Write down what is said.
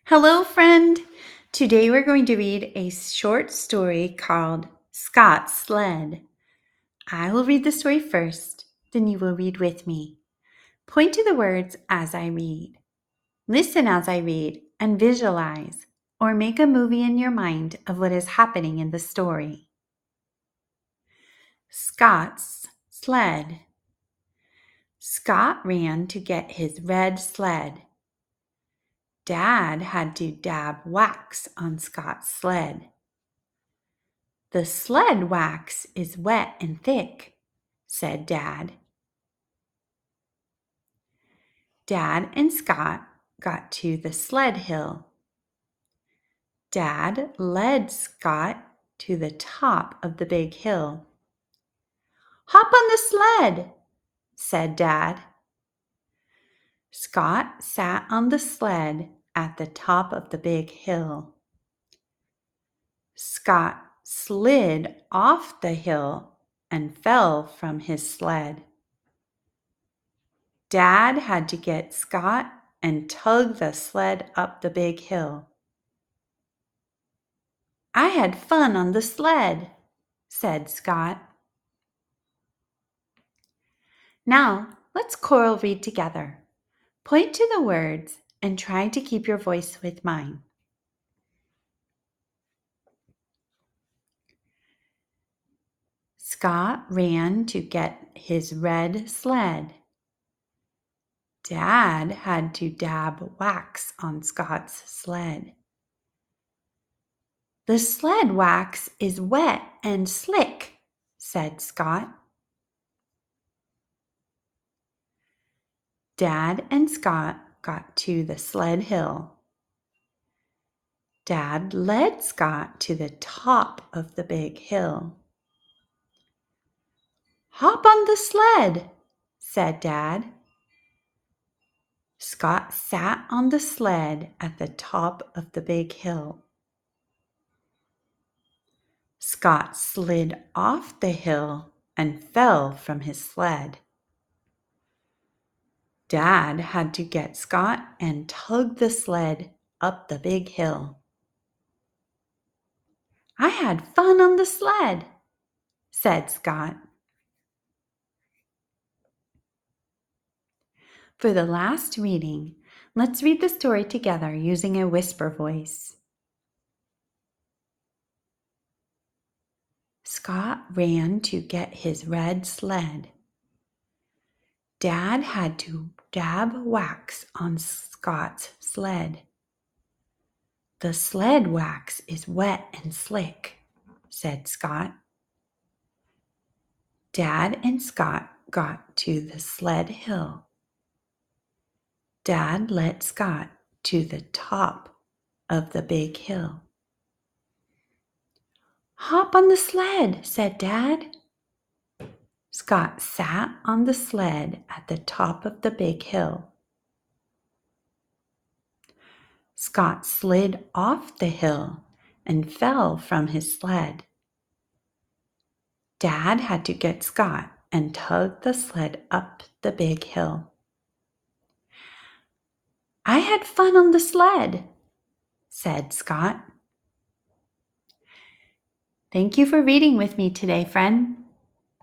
Hello, friend. Today we're going to read a short story called Scott's Sled. I will read the story first, then you will read with me. Point to the words as I read. Listen as I read and visualize or make a movie in your mind of what is happening in the story. Scott's Sled. Scott ran to get his red sled. Dad had to dab wax on Scott's sled. The sled wax is wet and thick, said Dad. Dad and Scott got to the sled hill. Dad led Scott to the top of the big hill. Hop on the sled, said Dad. Scott sat on the sled at the top of the big hill. Scott slid off the hill and fell from his sled. Dad had to get Scott and tug the sled up the big hill. I had fun on the sled, said Scott. Now, let's choral read together. Point to the words and try to keep your voice with mine. Scott ran to get his red sled. Dad had to dab wax on Scott's sled. The sled wax is wet and slick, said Scott. Dad and Scott got to the sled hill. Dad led Scott to the top of the big hill. Hop on the sled, said Dad. Scott sat on the sled at the top of the big hill. Scott slid off the hill and fell from his sled. Dad had to get Scott and tug the sled up the big hill. I had fun on the sled, said Scott. For the last reading, let's read the story together using a whisper voice. Scott ran to get his red sled. Dad had to dab wax on Scott's sled. The sled wax is wet and slick, said Scott. Dad and Scott got to the sled hill. Dad led Scott to the top of the big hill. Hop on the sled, said Dad. Scott sat on the sled at the top of the big hill. Scott slid off the hill and fell from his sled. Dad had to get Scott and tug the sled up the big hill. I had fun on the sled, said Scott. Thank you for reading with me today, friend.